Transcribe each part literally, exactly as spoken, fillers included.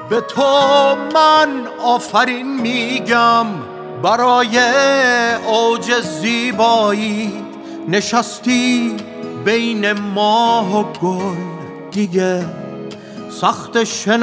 به تو من آفرین میگم برای اوج زیبایی. نشستی بین ماه و گل دیگه سخت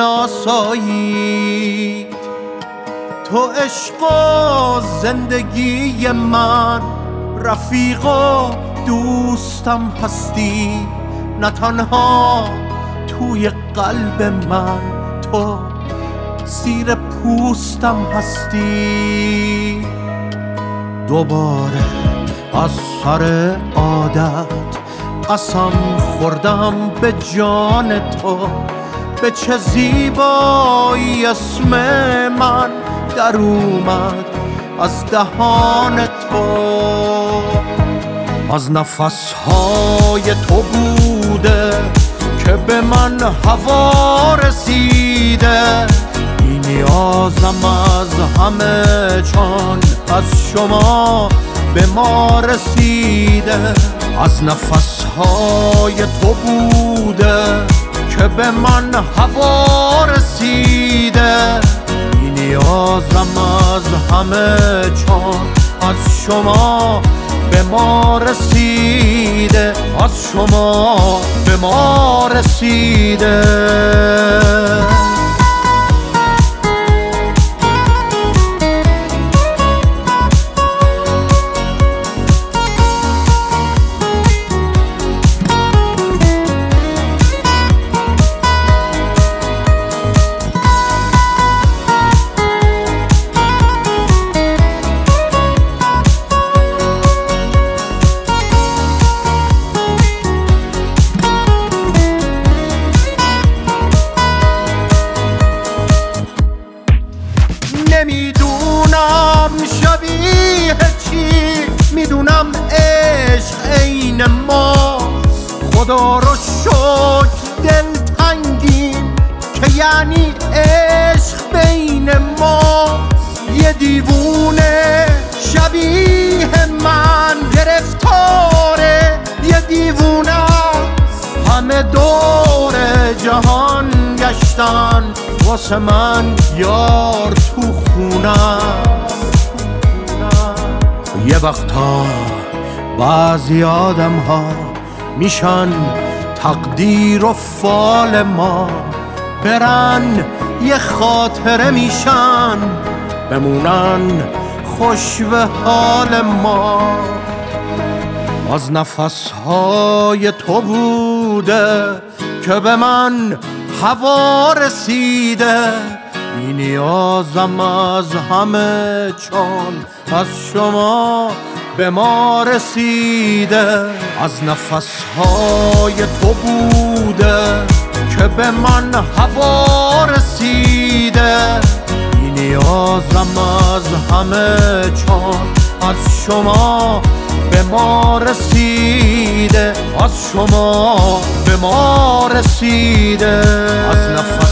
شناسایی. تو عشق و زندگی من، رفیق و دوستم هستی. نه تنها توی قلب من، تو زیر پوستم هستی. دوباره از سر عادت قسم خوردم به جان تو. به چه زیبایی اسم من در اومد از دهان تو. از نفسهای تو بوده که به من هوا رسیده. بی نیازم از همه چون از شما به ما رسیده. از نفسهای تو بوده که به من هوا رسیده. بی نیازم از همه چون از شما به ما رسیده. از شما به ما رسیده. نمیدونم شبیه چی، میدونم عشق عین ماست. خدا رو شکر دلتنگیم که یعنی عشق بین ماست. یه دیوونه شبیه من گرفتاره، یه دیوونه همه دور جهان گشتن واسه من یار تو خونم. یه وقتا بعضی آدم ها میشن تقدیر و فال ما، برن یه خاطره میشن بمونن خوش به حال ما. از نفسهای تو بوده که به من هوا رسیده. بی نیازم از همه چون از شما به ما رسیده. از نفسهای تو بوده که به من هوا رسیده. بی نیازم از همه چون از شما به ما رسیده. از شما به ما رسیده. از نفس